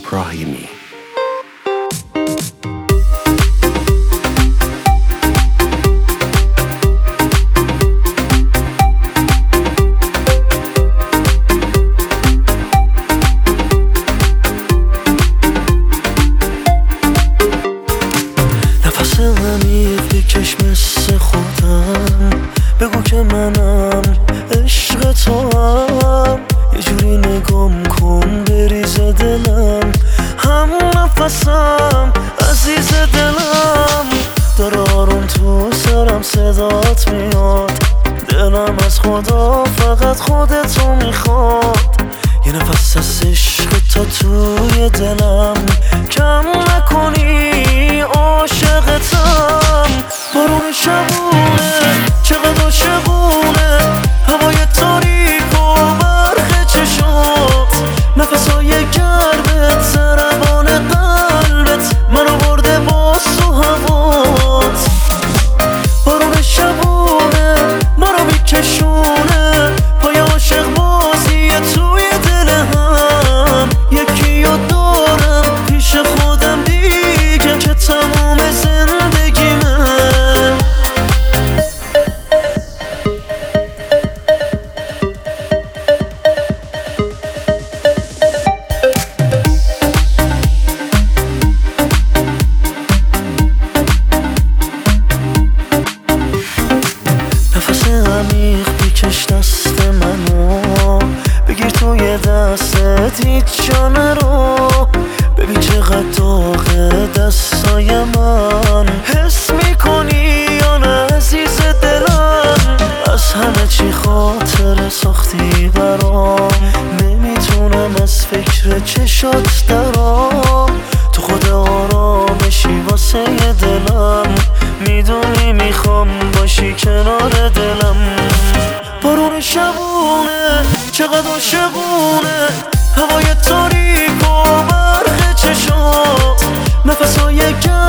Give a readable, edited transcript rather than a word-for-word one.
ابراهیمی. نفس عمیق بکش مثل خودم، بگو که منم عشق تو هم، یه جوری نگام کن بریز دلم، هم نفسم عزیز دلم، داره آروم تو سرم صدات میاد، دلم از خدا فقط خودتو میخواد، یه نفس از عشق تا توی دلم، کم نکنی عاشقتم. بارون شبونه چقدر عاشقونه، هوای تاریک و برق چشات، نفسای گرمت ضربان قلبت منو برده باز تو هوات. بارون شبونه ما رو میکشونه، پای عاشق بازی توی دل هم، یکی رو دارم پیش خودم دیگه که تمام زندگیمه. نفس عمیق بکش دست منو، بگیر توی دستت هیچ جا نرو، ببین چقدر داغه دستای من، حس میکنی یا نه عزیز دلم، از همه چی خاطر ساختی برام، نمیتونم از فکر چشات درام، تو خود آرامشی واسه دلم، میدونی میخوام باشی کنار دلم. بارون شبونه چقدر عاشقونه، هوای تاریک و برق چشات، نفسای گرم